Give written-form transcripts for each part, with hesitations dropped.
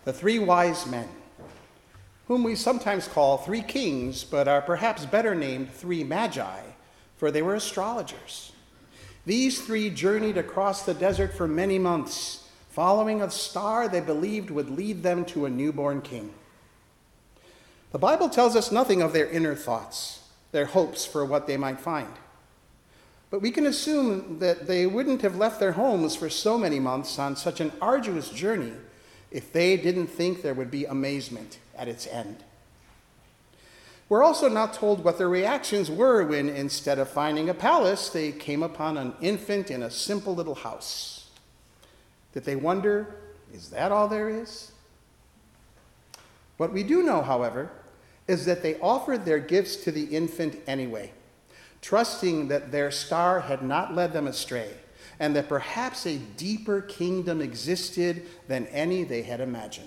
the three wise men, whom we sometimes call three kings, but are perhaps better named three magi, for they were astrologers. These three journeyed across the desert for many months, following a star they believed would lead them to a newborn king. The Bible tells us nothing of their inner thoughts, their hopes for what they might find. But we can assume that they wouldn't have left their homes for so many months on such an arduous journey if they didn't think there would be amazement at its end. We're also not told what their reactions were when, instead of finding a palace, they came upon an infant in a simple little house. Did they wonder, is that all there is? What we do know, however, is that they offered their gifts to the infant anyway, trusting that their star had not led them astray, and that perhaps a deeper kingdom existed than any they had imagined.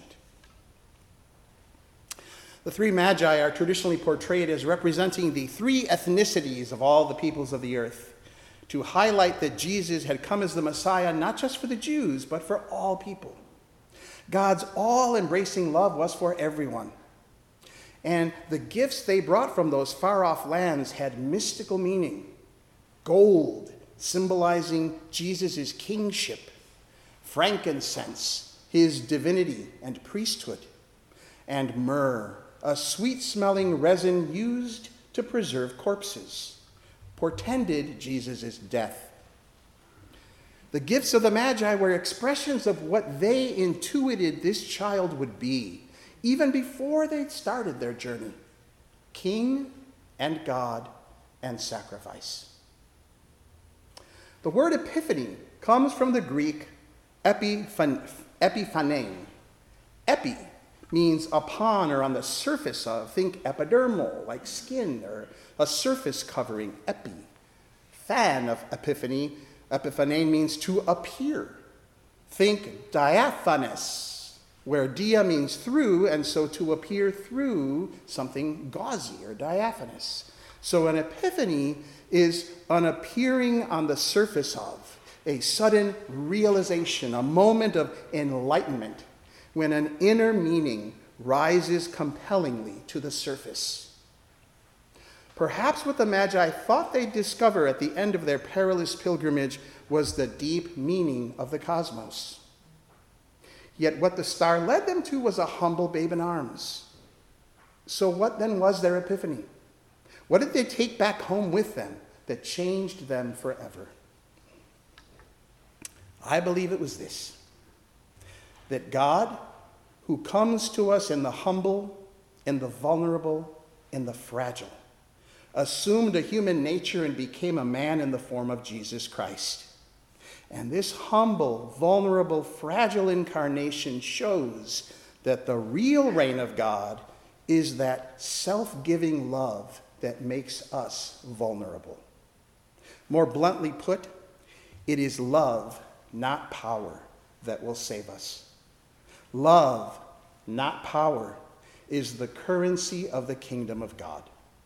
The three magi are traditionally portrayed as representing the three ethnicities of all the peoples of the earth, to highlight that Jesus had come as the Messiah not just for the Jews, but for all people. God's all-embracing love was for everyone. And the gifts they brought from those far-off lands had mystical meaning. Gold, symbolizing Jesus' kingship. Frankincense, his divinity and priesthood. And myrrh, a sweet-smelling resin used to preserve corpses, portended Jesus' death. The gifts of the Magi were expressions of what they intuited this child would be, even before they'd started their journey: king and God and sacrifice. The word epiphany comes from the Greek epiphanein. Epi means upon or on the surface of. Think epidermal, like skin, or a surface covering, epi. Phan of epiphany, epiphanein means to appear. Think diaphanes, where dia means through, and so to appear through something gauzy or diaphanous. So an epiphany is an appearing on the surface of, a sudden realization, a moment of enlightenment, when an inner meaning rises compellingly to the surface. Perhaps what the Magi thought they'd discover at the end of their perilous pilgrimage was the deep meaning of the cosmos. Yet what the star led them to was a humble babe in arms. So what then was their epiphany? What did they take back home with them that changed them forever? I believe it was this: that God, who comes to us in the humble, in the vulnerable, in the fragile, assumed a human nature and became a man in the form of Jesus Christ. And this humble, vulnerable, fragile incarnation shows that the real reign of God is that self-giving love that makes us vulnerable. More bluntly put, it is love, not power, that will save us. Love, not power, is the currency of the kingdom of God.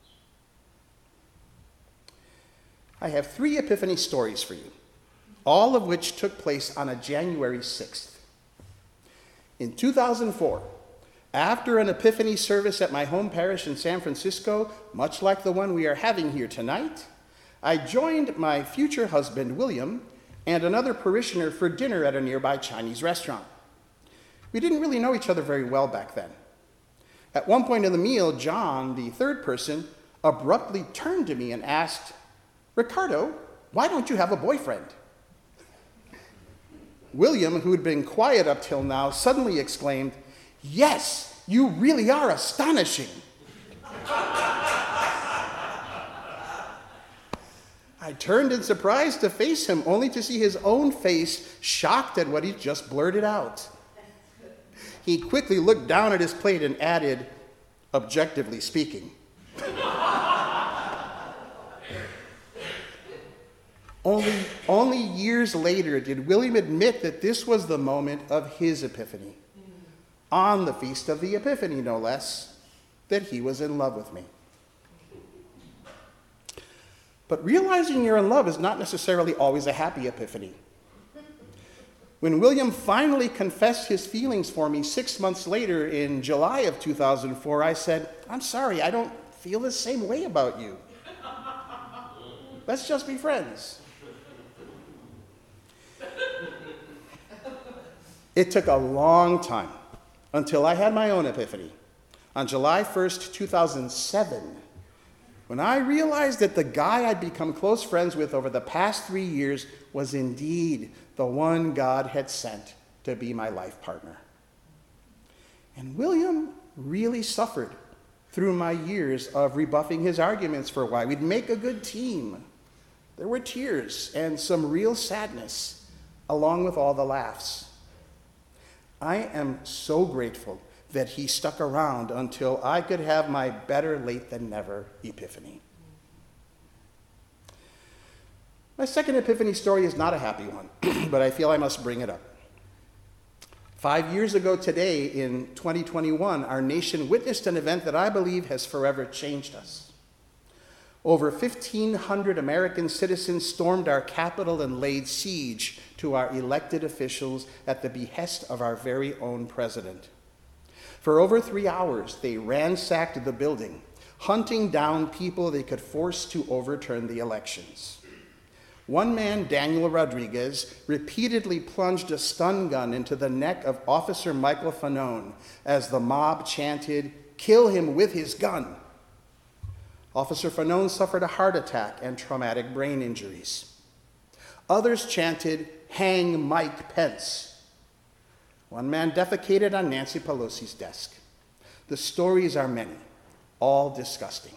I have 3 Epiphany stories for you, all of which took place on a January 6th. In 2004, after an Epiphany service at my home parish in San Francisco, much like the one we are having here tonight, I joined my future husband, William, and another parishioner for dinner at a nearby Chinese restaurant. We didn't really know each other very well back then. At one point in the meal, John, the third person, abruptly turned to me and asked, "Ricardo, why don't you have a boyfriend?" William, who had been quiet up till now, suddenly exclaimed, "Yes, you really are astonishing." I turned in surprise to face him, only to see his own face shocked at what he just blurted out. He quickly looked down at his plate and added, "Objectively speaking." Only years later did William admit that this was the moment of his epiphany. On the Feast of the Epiphany, no less, that he was in love with me. But realizing you're in love is not necessarily always a happy epiphany. When William finally confessed his feelings for me 6 months later in July of 2004, I said, "I'm sorry, I don't feel the same way about you. Let's just be friends." It took a long time until I had my own epiphany on July 1st, 2007, when I realized that the guy I'd become close friends with over the past 3 years was indeed the one God had sent to be my life partner. And William really suffered through my years of rebuffing his arguments for why we'd make a good team. There were tears and some real sadness, along with all the laughs. I am so grateful that he stuck around until I could have my better late than never epiphany. My second epiphany story is not a happy one, but I feel I must bring it up. 5 years ago today, in 2021, our nation witnessed an event that I believe has forever changed us. Over 1,500 American citizens stormed our Capitol and laid siege to our elected officials at the behest of our very own president. For over 3 hours, they ransacked the building, hunting down people they could force to overturn the elections. One man, Daniel Rodriguez, repeatedly plunged a stun gun into the neck of Officer Michael Fanone as the mob chanted, "Kill him with his gun." Officer Fanone suffered a heart attack and traumatic brain injuries. Others chanted, "Hang Mike Pence." One man defecated on Nancy Pelosi's desk. The stories are many, all disgusting.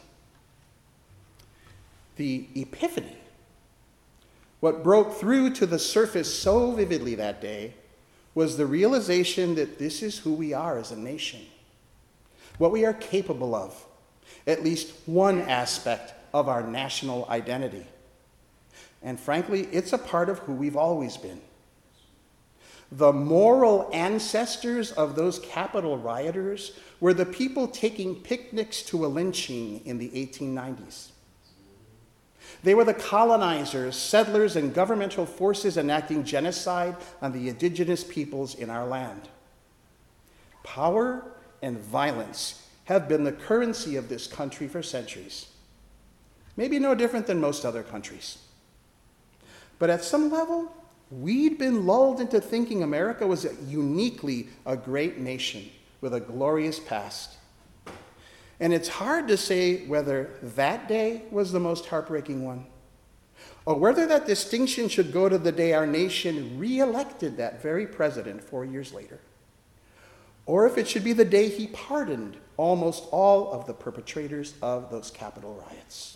The epiphany, what broke through to the surface so vividly that day, was the realization that this is who we are as a nation, what we are capable of, at least one aspect of our national identity. And frankly, it's a part of who we've always been. The moral ancestors of those Capitol rioters were the people taking picnics to a lynching in the 1890s. They were the colonizers, settlers, and governmental forces enacting genocide on the indigenous peoples in our land. Power and violence have been the currency of this country for centuries. Maybe no different than most other countries. But at some level, we'd been lulled into thinking America was uniquely a great nation with a glorious past. And it's hard to say whether that day was the most heartbreaking one, or whether that distinction should go to the day our nation re-elected that very president 4 years later, or if it should be the day he pardoned almost all of the perpetrators of those Capitol riots.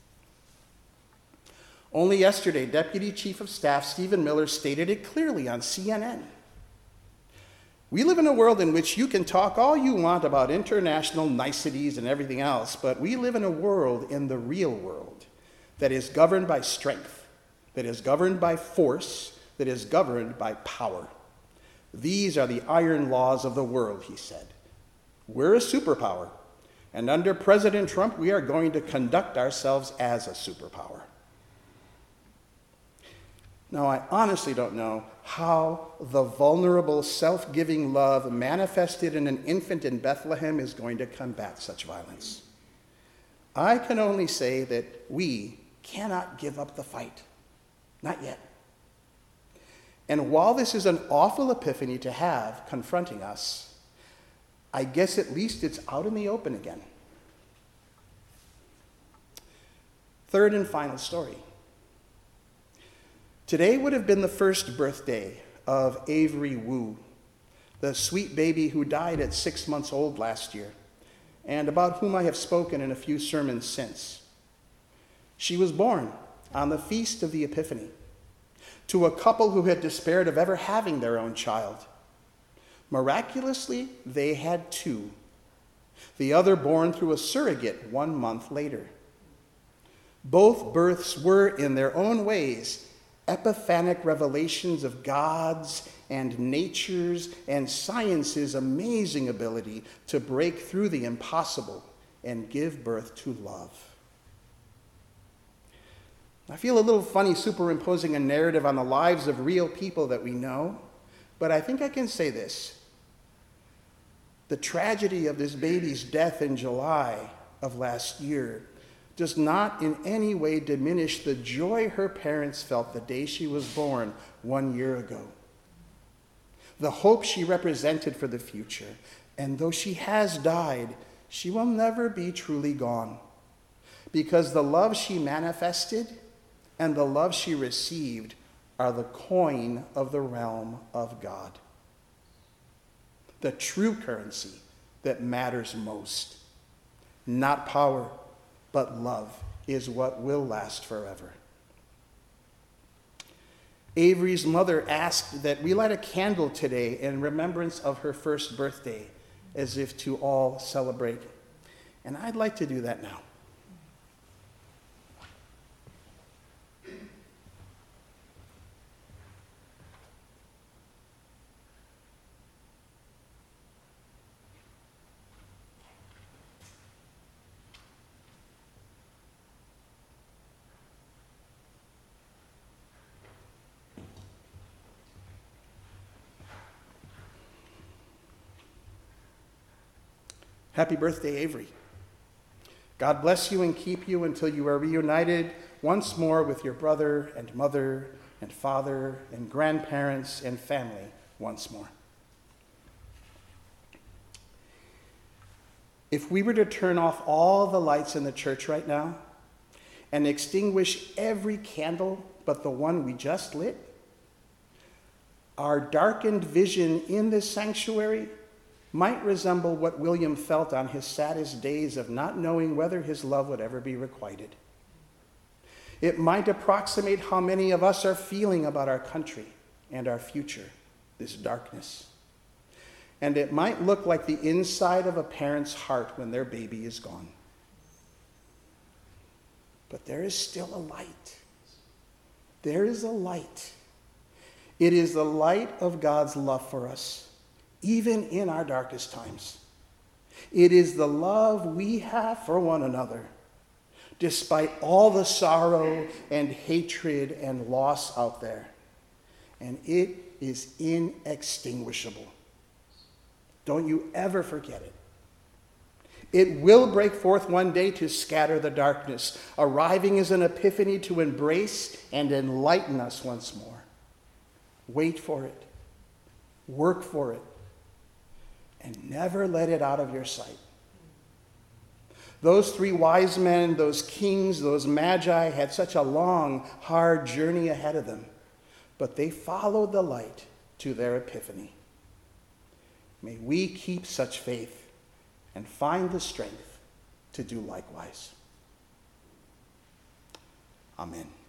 Only yesterday, Deputy Chief of Staff Stephen Miller stated it clearly on CNN. We live in a world in which you can talk all you want about international niceties and everything else, but we live in a world, in the real world, that is governed by strength, that is governed by force, that is governed by power. These are the iron laws of the world, he said. We're a superpower, and under President Trump, we are going to conduct ourselves as a superpower. Now, I honestly don't know how the vulnerable, self-giving love manifested in an infant in Bethlehem is going to combat such violence. I can only say that we cannot give up the fight. Not yet. And while this is an awful epiphany to have confronting us, I guess at least it's out in the open again. Third and final story. Today would have been the first birthday of Avery Wu, the sweet baby who died at 6 months old last year, and about whom I have spoken in a few sermons since. She was born on the Feast of the Epiphany to a couple who had despaired of ever having their own child. Miraculously, they had two, the other born through a surrogate 1 month later. Both births were, in their own ways, epiphanic revelations of God's and nature's and science's amazing ability to break through the impossible and give birth to love. I feel a little funny superimposing a narrative on the lives of real people that we know, But I think I can say this. The tragedy of this baby's death in July of last year does not in any way diminish the joy her parents felt the day she was born 1 year ago. The hope she represented for the future. And though she has died, she will never be truly gone, because the love she manifested and the love she received are the coin of the realm of God. The true currency that matters most. Not power, but love is what will last forever. Avery's mother asked that we light a candle today in remembrance of her first birthday, as if to all celebrate. And I'd like to do that now. Happy birthday, Avery. God bless you and keep you until you are reunited once more with your brother and mother and father and grandparents and family once more. If we were to turn off all the lights in the church right now and extinguish every candle but the one we just lit, our darkened vision in this sanctuary might resemble what William felt on his saddest days of not knowing whether his love would ever be requited. It might approximate how many of us are feeling about our country and our future, this darkness. And it might look like the inside of a parent's heart when their baby is gone. But there is still a light. There is a light. It is the light of God's love for us, even in our darkest times. It is the love we have for one another, despite all the sorrow and hatred and loss out there. And it is inextinguishable. Don't you ever forget it. It will break forth one day to scatter the darkness, arriving as an epiphany to embrace and enlighten us once more. Wait for it. Work for it. And never let it out of your sight. Those three wise men, those kings, those magi had such a long, hard journey ahead of them, but they followed the light to their epiphany. May we keep such faith and find the strength to do likewise. Amen.